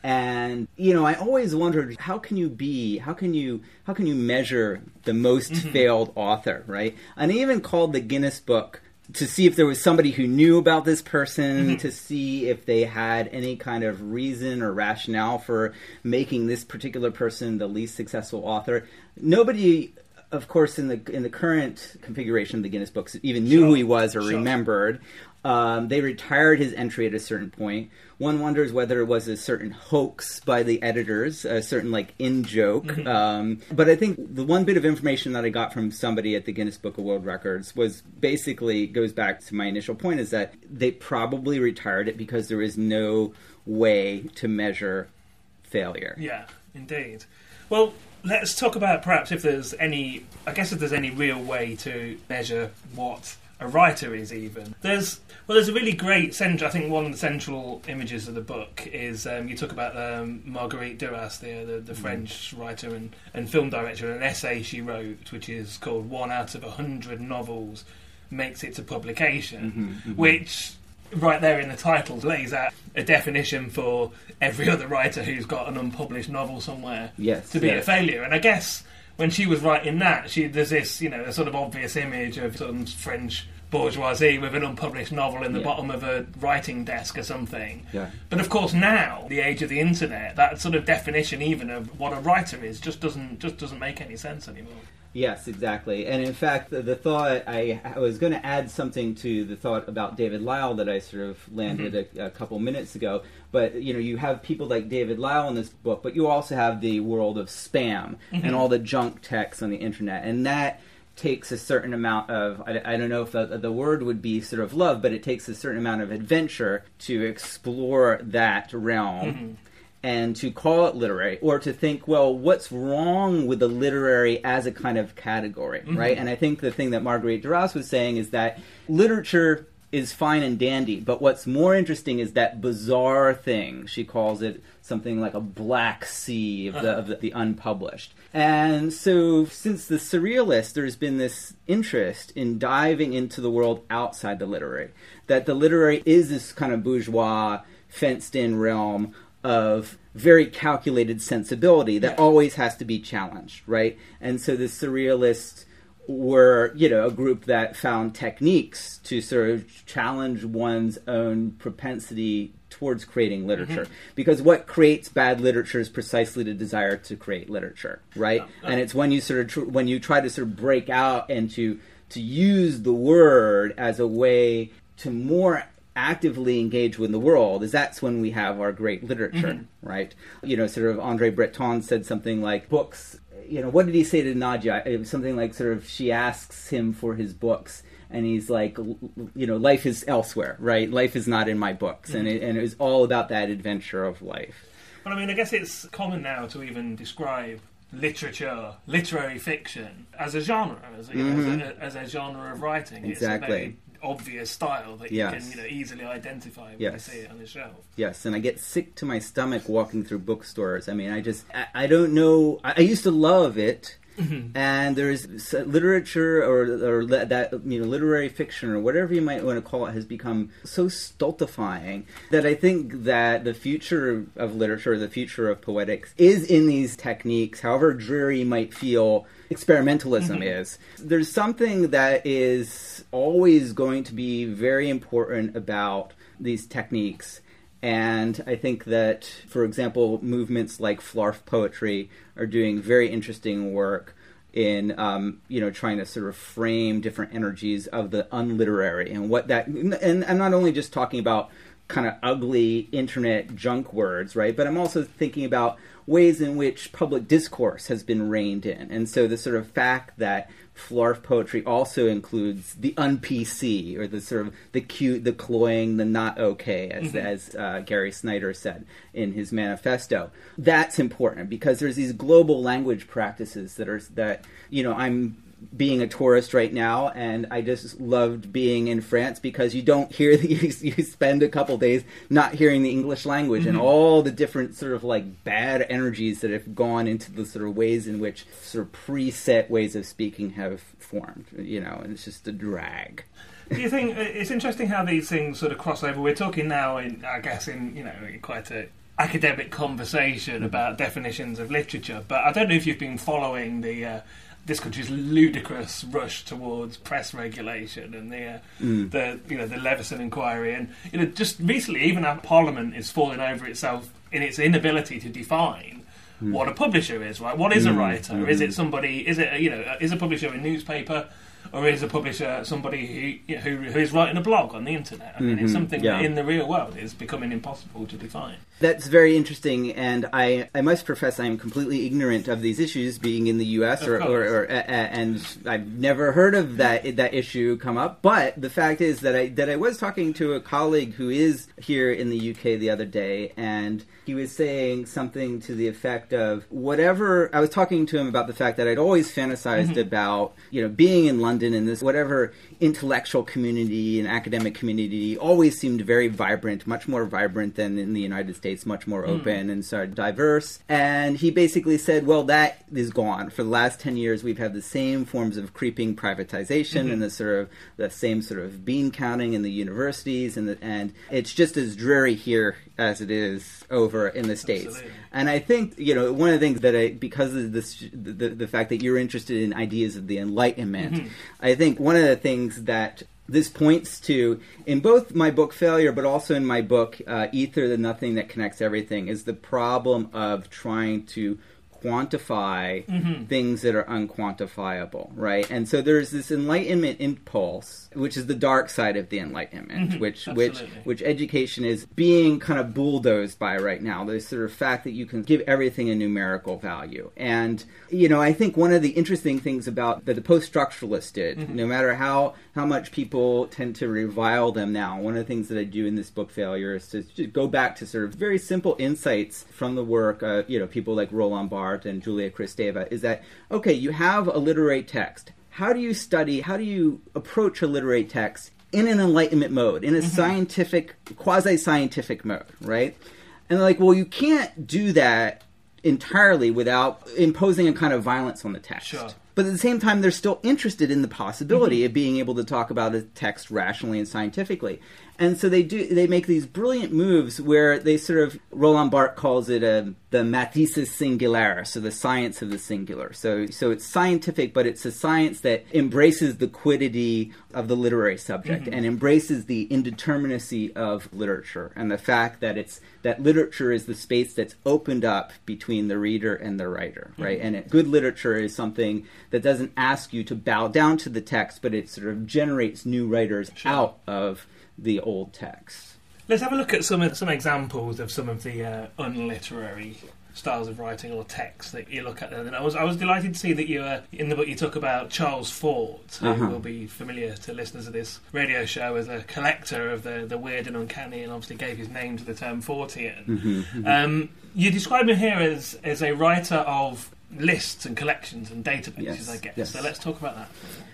And you know, I always wondered how can you be how can you how can you measure the most mm-hmm. failed author, right? And I even called the Guinness Book to see if there was somebody who knew about this person, mm-hmm. to see if they had any kind of reason or rationale for making this particular person the least successful author. Nobody, of course, in the in the current configuration of the Guinness Books even knew sure. who he was or sure. remembered. Um, they retired his entry at a certain point. One wonders whether it was a certain hoax by the editors, a certain like in-joke. Mm-hmm. Um, but I think the one bit of information that I got from somebody at the Guinness Book of World Records was basically, goes back to my initial point, is that they probably retired it because there is no way to measure failure. Yeah, indeed. Well, let's talk about perhaps if there's any, I guess if there's any real way to measure what a writer is even. There's well, there's a really great central. I think one of the central images of the book is um, you talk about um, Marguerite Duras, the the, the mm. French writer and, and film director, and an essay she wrote, which is called "One Out of a Hundred Novels Makes It to Publication," mm-hmm, mm-hmm. which right there in the title lays out a definition for every other writer who's got an unpublished novel somewhere yes, to be yes. a failure. And I guess when she was writing that, she there's this, you know, a sort of obvious image of some French bourgeoisie with an unpublished novel in the Yeah. bottom of a writing desk or something. Yeah. But of course now, the age of the internet, that sort of definition even of what a writer is just doesn't just doesn't make any sense anymore. Yes, exactly. And in fact, the, the thought, I, I was going to add something to the thought about David Lyle that I sort of landed mm-hmm. a, a couple minutes ago. But, you know, you have people like David Lyle in this book, but you also have the world of spam mm-hmm. and all the junk text on the internet. And that takes a certain amount of, I, I don't know if the, the word would be sort of love, but it takes a certain amount of adventure to explore that realm. Mm-hmm. And to call it literary, or to think, well, what's wrong with the literary as a kind of category, mm-hmm. right? And I think the thing that Marguerite Duras was saying is that literature is fine and dandy, but what's more interesting is that bizarre thing. She calls it something like a black sea of the, of the, the unpublished. And so since the Surrealists, there's been this interest in diving into the world outside the literary, that the literary is this kind of bourgeois, fenced-in realm of very calculated sensibility that always has to be challenged, right? And so the Surrealists were, you know, a group that found techniques to sort of challenge one's own propensity towards creating literature. Mm-hmm. Because what creates bad literature is precisely the desire to create literature, right? Yeah. Yeah. And it's when you sort of, tr- when you try to sort of break out and to, to use the word as a way to more actively engage with the world, is that's when we have our great literature, mm-hmm. right? You know, sort of Andre Breton said something like, books, you know, what did he say to Nadia? It was something like sort of, she asks him for his books, and he's like, you know, life is elsewhere, right? Life is not in my books. Mm-hmm. And, it, and it was all about that adventure of life. Well, I mean, I guess it's common now to even describe literature, literary fiction, as a genre, as a, mm-hmm. as a, as a genre of writing. Exactly. It's a very obvious style that you yes. can, you know, easily identify when yes. you see it on the shelf. Yes, and I get sick to my stomach walking through bookstores. I mean, I just, I, I don't know, I, I used to love it, mm-hmm. and there's literature or, or that, you know, literary fiction or whatever you might want to call it has become so stultifying that I think that the future of literature, the future of poetics is in these techniques, however dreary you might feel experimentalism mm-hmm. is. There's something that is always going to be very important about these techniques. And I think that, for example, movements like Flarf Poetry are doing very interesting work in, um, you know, trying to sort of frame different energies of the unliterary and what that, and I'm not only just talking about kind of ugly internet junk words, right? But I'm also thinking about ways in which public discourse has been reined in. And so the sort of fact that Flarf poetry also includes the un-P C, or the sort of the cute, the cloying, the not okay, as, mm-hmm. as uh, Gary Snyder said in his manifesto. That's important because there's these global language practices that are, that, you know, I'm being a tourist right now, and I just loved being in France because you don't hear the, you, you spend a couple days not hearing the English language mm-hmm. and all the different sort of like bad energies that have gone into the sort of ways in which sort of preset ways of speaking have formed, you know, and it's just a drag. Do you think it's interesting how these things sort of cross over? We're talking now in, I guess, in, you know, in quite a academic conversation about definitions of literature, but I don't know if you've been following the uh, this country's ludicrous rush towards press regulation and the, uh, mm. the you know the Leveson inquiry, and you know just recently even our Parliament is falling over itself in its inability to define mm. what a publisher is. Right? What is mm. a writer? Mm. Is it somebody? Is it you know is a publisher a newspaper? Or is a publisher somebody who, you know, who who is writing a blog on the internet? I mean, mm-hmm. it's something yeah. that in the real world is becoming impossible to define. That's very interesting, and I, I must profess I am completely ignorant of these issues, being in the U S, or, or, or uh, and I've never heard of that that issue come up. But the fact is that I that I was talking to a colleague who is here in the U K the other day, and he was saying something to the effect of whatever. I was talking to him about the fact that I'd always fantasized mm-hmm. about, you know, being in London and this whatever intellectual community and academic community always seemed very vibrant, much more vibrant than in the United States, much more open mm. and so diverse. And he basically said, well, that is gone. For the last ten years, we've had the same forms of creeping privatization mm-hmm. and the sort of the same sort of bean counting in the universities, and the, and it's just as dreary here as it is over in the States. Absolutely. And I think, you know, one of the things that I, because of this, the, the fact that you're interested in ideas of the Enlightenment, mm-hmm. I think one of the things that this points to, in both my book Failure, but also in my book uh, Ether, the Nothing That Connects Everything, is the problem of trying to quantify mm-hmm. things that are unquantifiable, right? And so there's this Enlightenment impulse, which is the dark side of the Enlightenment, mm-hmm. which which which education is being kind of bulldozed by right now. This sort of fact that you can give everything a numerical value. And, you know, I think one of the interesting things about that the post-structuralists did, mm-hmm. no matter how, how much people tend to revile them now, one of the things that I do in this book Failure is to just go back to sort of very simple insights from the work, uh, you know, people like Roland Barthes and Julia Kristeva, is that, okay, you have a literary text. How do you study, how do you approach a literary text in an Enlightenment mode, in a mm-hmm. scientific, quasi-scientific mode, right? And they're like, well, you can't do that entirely without imposing a kind of violence on the text. Sure. But at the same time, they're still interested in the possibility mm-hmm. of being able to talk about a text rationally and scientifically. And so they do. They make these brilliant moves where they sort of, Roland Barthes calls it a, the mathésis singulaire, so the science of the singular. So so it's scientific, but it's a science that embraces the quiddity of the literary subject mm-hmm. and embraces the indeterminacy of literature and the fact that it's that literature is the space that's opened up between the reader and the writer, right? Mm-hmm. And it, good literature is something that doesn't ask you to bow down to the text, but it sort of generates new writers sure. out of the old text. Let's have a look at some of, some examples of some of the uh, unliterary styles of writing or text that you look at. And I was I was delighted to see that you uh, in the book you talk about Charles Fort, who uh-huh. will be familiar to listeners of this radio show as a collector of the, the weird and uncanny, and obviously gave his name to the term Fortean. Mm-hmm, mm-hmm. Um, you describe him here as, as a writer of lists and collections and databases, yes, I guess. Yes. So let's talk about that.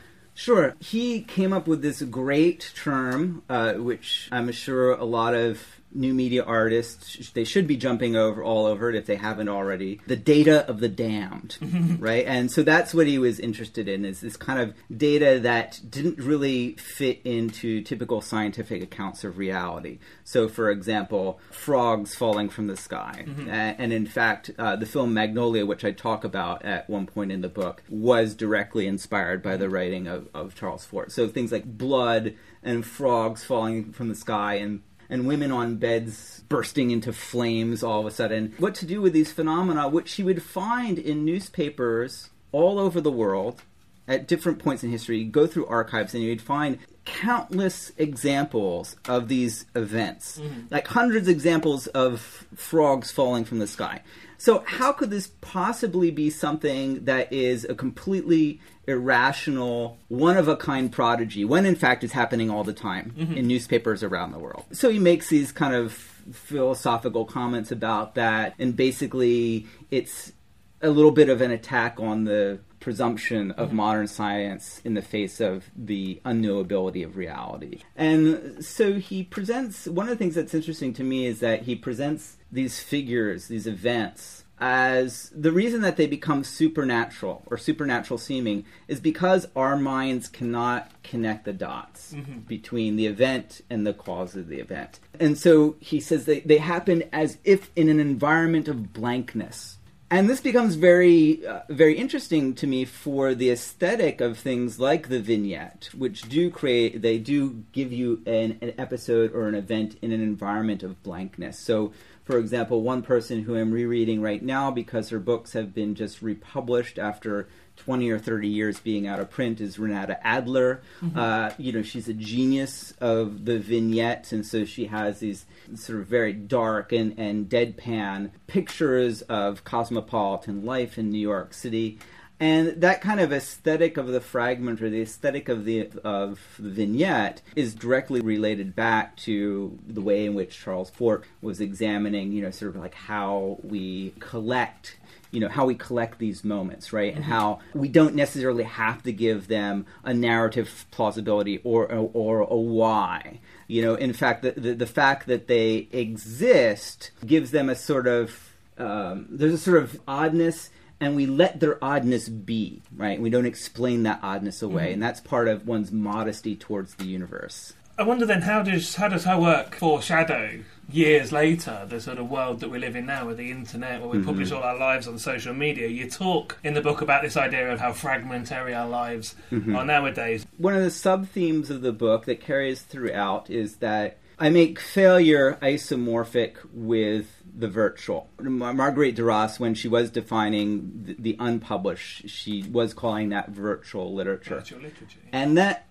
Sure. He came up with this great term, uh, which I'm sure a lot of new media artists, they should be jumping over all over it if they haven't already. The data of the damned, right? And so that's what he was interested in, is this kind of data that didn't really fit into typical scientific accounts of reality. So, for example, frogs falling from the sky. Mm-hmm. Uh, and in fact, uh, the film Magnolia, which I talk about at one point in the book, was directly inspired by the writing of, of Charles Fort. So things like blood and frogs falling from the sky and and women on beds bursting into flames all of a sudden. What to do with these phenomena, which he would find in newspapers all over the world at different points in history. You'd go through archives and you'd find countless examples of these events, mm-hmm. like hundreds of examples of frogs falling from the sky. So how could this possibly be something that is a completely irrational, one-of-a-kind prodigy, when in fact it's happening all the time mm-hmm. in newspapers around the world? So he makes these kind of philosophical comments about that, and basically it's a little bit of an attack on the presumption of mm-hmm. modern science in the face of the unknowability of reality. And so he presents, one of the things that's interesting to me is that he presents these figures, these events, as the reason that they become supernatural or supernatural seeming is because our minds cannot connect the dots mm-hmm. between the event and the cause of the event. And so he says they, they happen as if in an environment of blankness. And this becomes very, uh, very interesting to me for the aesthetic of things like the vignette, which do create, they do give you an, an episode or an event in an environment of blankness. So, for example, one person who I'm rereading right now because her books have been just republished after twenty or thirty years being out of print is Renata Adler. Mm-hmm. Uh, you know, she's a genius of the vignette, and so she has these sort of very dark and, and deadpan pictures of cosmopolitan life in New York City. And that kind of aesthetic of the fragment, or the aesthetic of the of the vignette, is directly related back to the way in which Charles Fort was examining, you know, sort of like how we collect, you know, how we collect these moments, right? Mm-hmm. And how we don't necessarily have to give them a narrative plausibility or or, or a why. You know, in fact, the, the the fact that they exist gives them a sort of um, there's a sort of oddness. And we let their oddness be, right? We don't explain that oddness away. Mm-hmm. And that's part of one's modesty towards the universe. I wonder then, how does how does her work foreshadow years later, the sort of world that we live in now with the internet, where we Mm-hmm. publish all our lives on social media, you talk in the book about this idea of how fragmentary our lives Mm-hmm. are nowadays. One of the sub-themes of the book that carries throughout is that I make failure isomorphic with the virtual. Mar- Marguerite Duras, when she was defining the, the unpublished, she was calling that virtual literature. Virtual literature. And that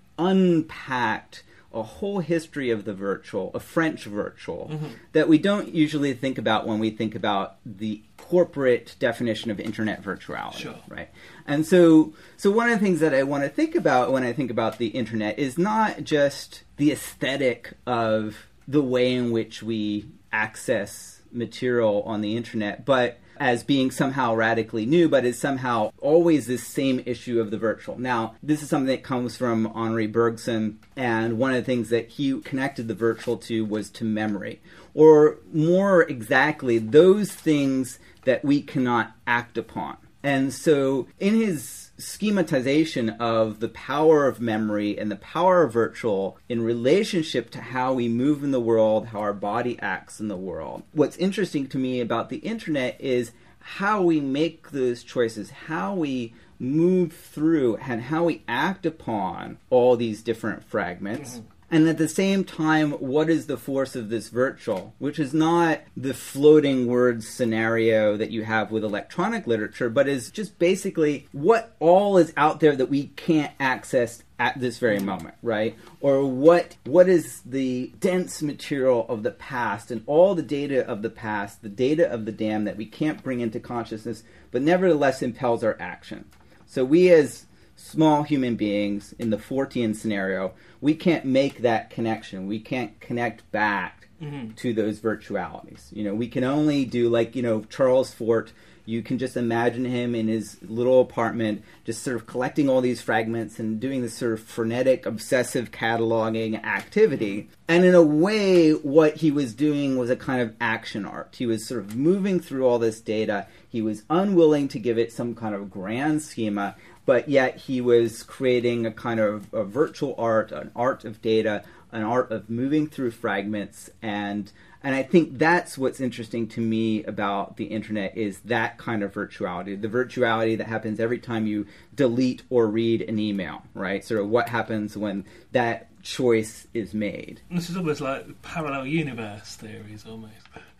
unpacked a whole history of the virtual, a French virtual, Mm-hmm. that we don't usually think about when we think about the corporate definition of internet virtuality, Sure. right? And so, so one of the things that I want to think about when I think about the internet is not just the aesthetic of the way in which we access material on the internet, but as being somehow radically new, but is somehow always this same issue of the virtual. Now, this is something that comes from Henri Bergson, and one of the things that he connected the virtual to was to memory, or more exactly, those things that we cannot act upon. And so in his schematization of the power of memory and the power of virtual in relationship to how we move in the world, how our body acts in the world, what's interesting to me about the internet is how we make those choices, how we move through, and how we act upon all these different fragments. Mm-hmm. And at the same time, what is the force of this virtual, which is not the floating words scenario that you have with electronic literature, but is just basically what all is out there that we can't access at this very moment, right? Or what what is the dense material of the past and all the data of the past, the data of the damned that we can't bring into consciousness, but nevertheless impels our action. So we as small human beings in the Fortean scenario, we can't make that connection. We can't connect back mm-hmm. to those virtualities. You know, we can only do like, you know, Charles Fort. You can just imagine him in his little apartment just sort of collecting all these fragments and doing this sort of frenetic, obsessive cataloging activity. And in a way, what he was doing was a kind of action art. He was sort of moving through all this data. He was unwilling to give it some kind of grand schema, but yet he was creating a kind of a virtual art, an art of data, an art of moving through fragments. And and I think that's what's interesting to me about the internet is that kind of virtuality, the virtuality that happens every time you delete or read an email, right? Sort of what happens when that choice is made. This is almost like parallel universe theories, almost.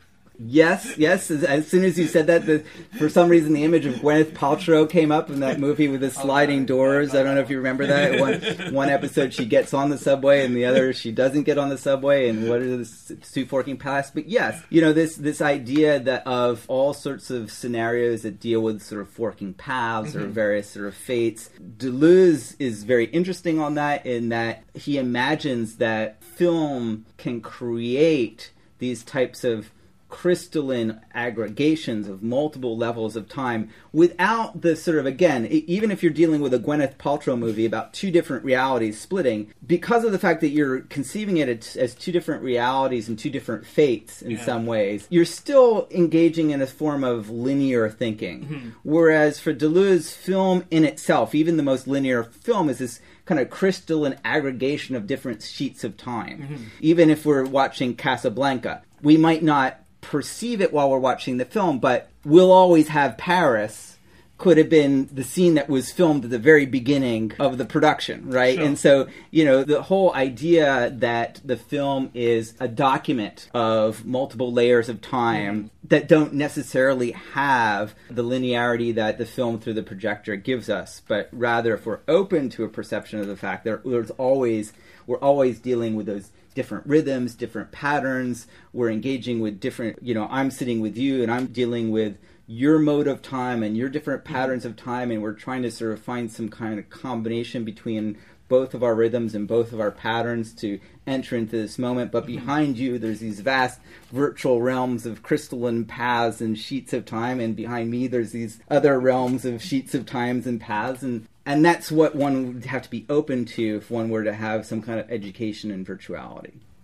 Yes, yes. As, as soon as you said that, the, for some reason the image of Gwyneth Paltrow came up in that movie with the sliding doors. I don't know if you remember that. One one episode she gets on the subway and the other she doesn't get on the subway, and what are the two forking paths? But yes, you know, this this idea that of all sorts of scenarios that deal with sort of forking paths mm-hmm. or various sort of fates. Deleuze is very interesting on that in that he imagines that film can create these types of crystalline aggregations of multiple levels of time without the sort of, again, even if you're dealing with a Gwyneth Paltrow movie about two different realities splitting, because of the fact that you're conceiving it as two different realities and two different fates in yeah. some ways, you're still engaging in a form of linear thinking. Mm-hmm. Whereas for Deleuze, film in itself, even the most linear film, is this kind of crystalline aggregation of different sheets of time. Mm-hmm. Even if we're watching Casablanca, we might not perceive it while we're watching the film, but we'll always have Paris could have been the scene that was filmed at the very beginning of the production, right? Sure. And so, you know, the whole idea that the film is a document of multiple layers of time mm-hmm. that don't necessarily have the linearity that the film through the projector gives us, but rather if we're open to a perception of the fact that there's always, we're always dealing with those different rhythms, different patterns. We're engaging with different, you know, I'm sitting with you and I'm dealing with your mode of time and your different patterns of time, and we're trying to sort of find some kind of combination between both of our rhythms and both of our patterns to enter into this moment. But behind you, there's these vast virtual realms of crystalline paths and sheets of time, and behind me, there's these other realms of sheets of times and paths, and And that's what one would have to be open to if one were to have some kind of education in virtuality.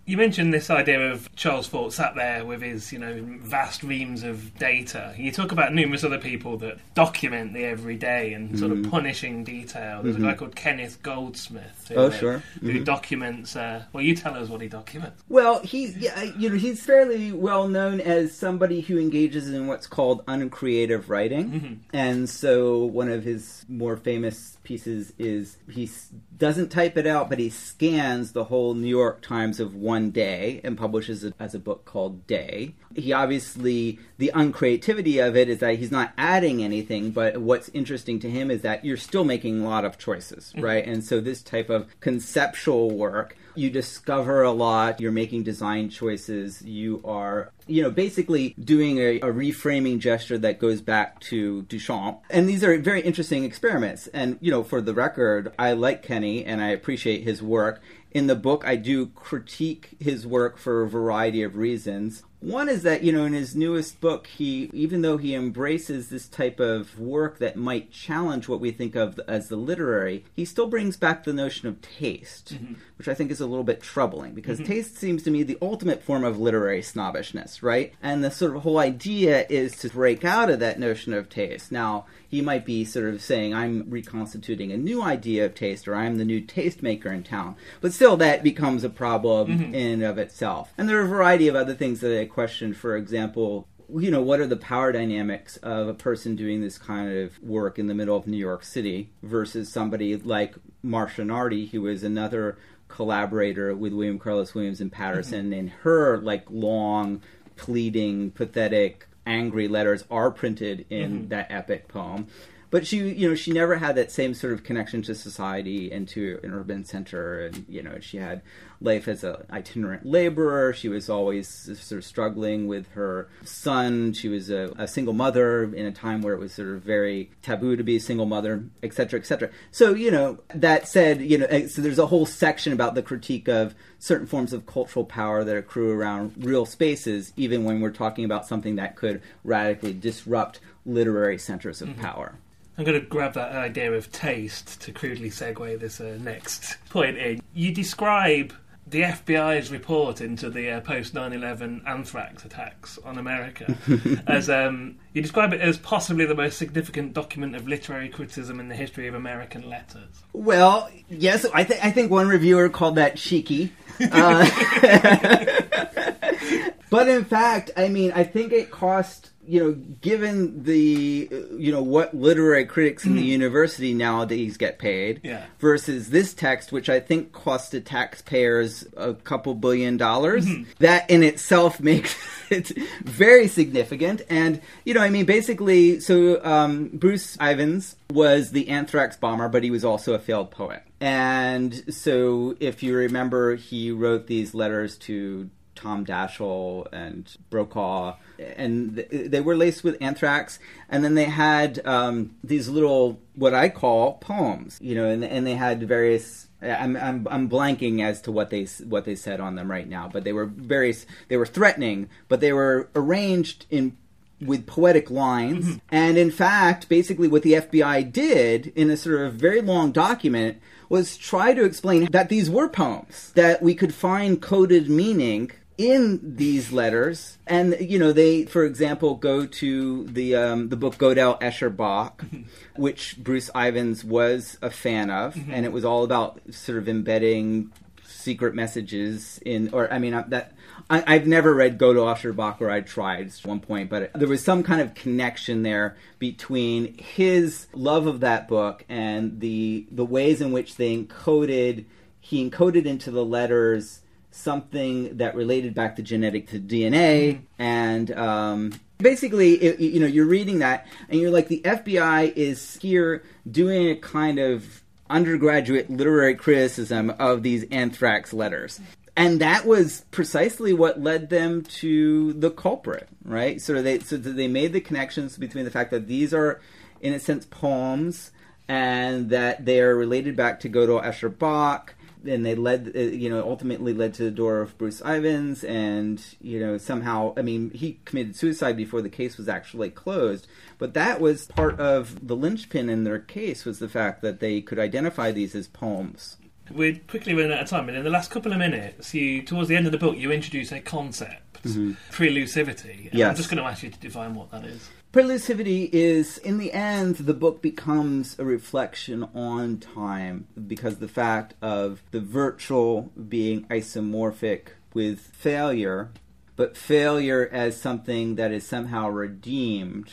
You mentioned this idea of Charles Fort sat there with his, you know, vast reams of data. You talk about numerous other people that document the everyday and sort mm. of punishing detail. There's mm-hmm. a guy called Kenneth Goldsmith. Who, oh, uh, sure. Who Mm-hmm. documents... Uh, well, you tell us what he documents. Well, he's, yeah, you know, he's fairly well known as somebody who engages in what's called uncreative writing. Mm-hmm. And so one of his more famous pieces is he doesn't type it out, but he scans the whole New York Times of one day and publishes it as a book called Day. He obviously, the uncreativity of it is that he's not adding anything, but what's interesting to him is that you're still making a lot of choices, right? And so this type of conceptual work, you discover a lot, you're making design choices, you are, you know, basically doing a, a reframing gesture that goes back to Duchamp. And these are very interesting experiments. And, you know, for the record, I like Kenny and I appreciate his work. In the book, I do critique his work for a variety of reasons. One is that, you know, in his newest book, he, even though he embraces this type of work that might challenge what we think of as the literary, he still brings back the notion of taste, mm-hmm. which I think is a little bit troubling, because mm-hmm. taste seems to me the ultimate form of literary snobbishness, right? And the sort of whole idea is to break out of that notion of taste. Now, he might be sort of saying, I'm reconstituting a new idea of taste, or I'm the new tastemaker in town. But still, that becomes a problem mm-hmm. in and of itself. And there are a variety of other things that I question. For example, you know, what are the power dynamics of a person doing this kind of work in the middle of New York City versus somebody like Marcia Nardi, who is another collaborator with William Carlos Williams and Patterson, mm-hmm. and her, like, long, pleading, pathetic, angry letters are printed in mm-hmm. that epic poem. But she, you know, she never had that same sort of connection to society and to an urban center. And, you know, she had life as an itinerant laborer. She was always sort of struggling with her son. She was a, a single mother in a time where it was sort of very taboo to be a single mother, et cetera, et cetera. So, you know, that said, you know, so there's a whole section about the critique of certain forms of cultural power that accrue around real spaces, even when we're talking about something that could radically disrupt literary centers of mm-hmm. power. I'm going to grab that idea of taste to crudely segue this uh, next point in. You describe the F B I's report into the uh, post nine eleven anthrax attacks on America as um, you describe it as possibly the most significant document of literary criticism in the history of American letters. Well, yes, I, th- I think one reviewer called that cheeky. Uh, but in fact, I mean, I think it cost, you know, given the, you know, what literary critics in mm. the university nowadays get paid yeah. versus this text, which I think costed taxpayers a couple billion dollars, mm-hmm. that in itself makes it very significant. And, you know, I mean, basically, so um, Bruce Ivins was the anthrax bomber, but he was also a failed poet. And so if you remember, he wrote these letters to Tom Daschle and Brokaw, and they were laced with anthrax. And then they had um, these little, what I call poems, you know, and, and they had various. I'm I'm I'm blanking as to what they what they said on them right now, but they were various. They were threatening, but they were arranged in with poetic lines. Mm-hmm. And in fact, basically, what the F B I did in a sort of very long document was try to explain that these were poems, that we could find coded meaning in these letters. And, you know, they, for example, go to the um, the book Godel Escher Bach, mm-hmm. which Bruce Ivins was a fan of, mm-hmm. and it was all about sort of embedding secret messages in, or, I mean, that I, I've never read Godel Escher Bach, or I tried at one point, but there was some kind of connection there between his love of that book and the the ways in which they encoded, he encoded into the letters something that related back to genetic to D N A, mm-hmm. and um, basically, it, you know, you're reading that, and you're like, the F B I is here doing a kind of undergraduate literary criticism of these anthrax letters. And that was precisely what led them to the culprit, right? So they so they made the connections between the fact that these are, in a sense, poems, and that they are related back to Godel Escher Bach, and they led, you know, ultimately led to the door of Bruce Ivins, and, you know, somehow, I mean, he committed suicide before the case was actually closed, but that was part of the linchpin in their case, was the fact that they could identify these as poems. We're quickly running out of time, and in the last couple of minutes, you towards the end of the book, you introduce a concept, mm-hmm. prelusivity. And yes. I'm just going to ask you to define what that is. Prelusivity is, in the end, the book becomes a reflection on time because the fact of the virtual being isomorphic with failure, but failure as something that is somehow redeemed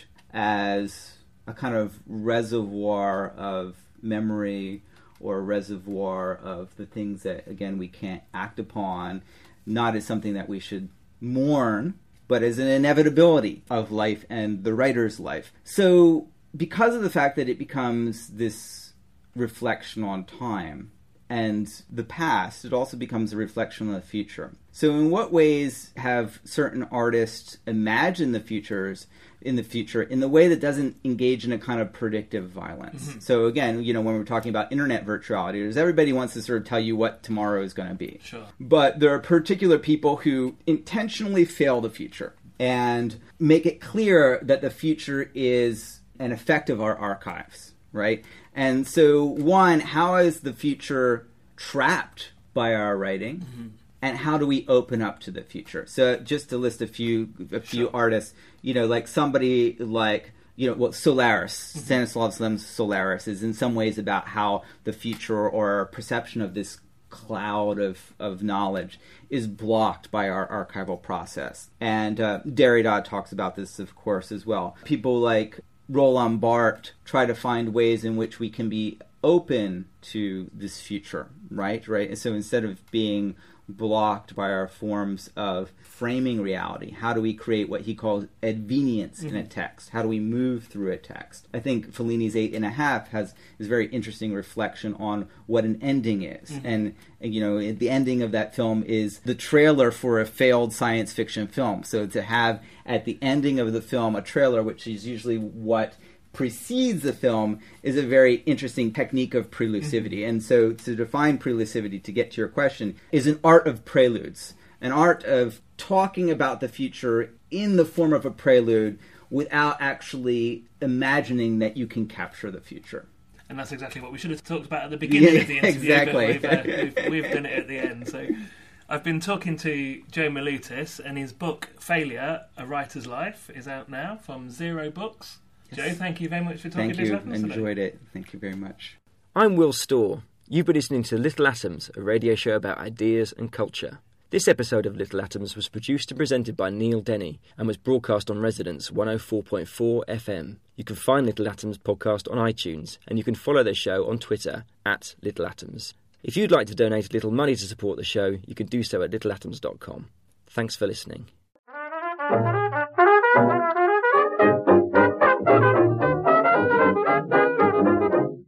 as a kind of reservoir of memory or a reservoir of the things that, again, we can't act upon, not as something that we should mourn, but as an inevitability of life and the writer's life. So because of the fact that it becomes this reflection on time and the past, it also becomes a reflection on the future. So in what ways have certain artists imagined the futures in the future in the way that doesn't engage in a kind of predictive violence? Mm-hmm. So again, you know, when we're talking about internet virtuality, there's everybody wants to sort of tell you what tomorrow is going to be. Sure. But there are particular people who intentionally fail the future and make it clear that the future is an effect of our archives, right? And so, one, how is the future trapped by our writing? Mm-hmm. And how do we open up to the future? So just to list a few a few sure. artists, you know, like somebody like, you know, well, Solaris, mm-hmm. Stanislav Lem's Solaris is in some ways about how the future or our perception of this cloud of, of knowledge is blocked by our archival process. And uh, Derrida talks about this, of course, as well. People like Roland Barthes try to find ways in which we can be open to this future, right? Right. And so instead of being blocked by our forms of framing reality, how do we create what he calls advenience mm-hmm. in a text? How do we move through a text? I think Fellini's Eight and a Half has is a very interesting reflection on what an ending is. Mm-hmm. And, and, you know, the ending of that film is the trailer for a failed science fiction film. So to have at the ending of the film a trailer, which is usually what precedes the film, is a very interesting technique of prelusivity. Mm-hmm. And so to define prelusivity, to get to your question, is an art of preludes, an art of talking about the future in the form of a prelude without actually imagining that you can capture the future. And that's exactly what we should have talked about at the beginning yeah, of the interview, exactly. but we've, uh, we've, we've done it at the end. So I've been talking to Joe Milutis, and his book, Failure, A Writer's Life, is out now from Zero Books. Joe, thank you very much for talking to us. Thank you. Thank you. Enjoyed it. Thank you very much. I'm Will Storr. You've been listening to Little Atoms, a radio show about ideas and culture. This episode of Little Atoms was produced and presented by Neil Denny and was broadcast on Resonance one oh four point four F M. You can find Little Atoms podcast on iTunes, and you can follow the show on Twitter at Little Atoms. If you'd like to donate a little money to support the show, you can do so at little atoms dot com. Thanks for listening.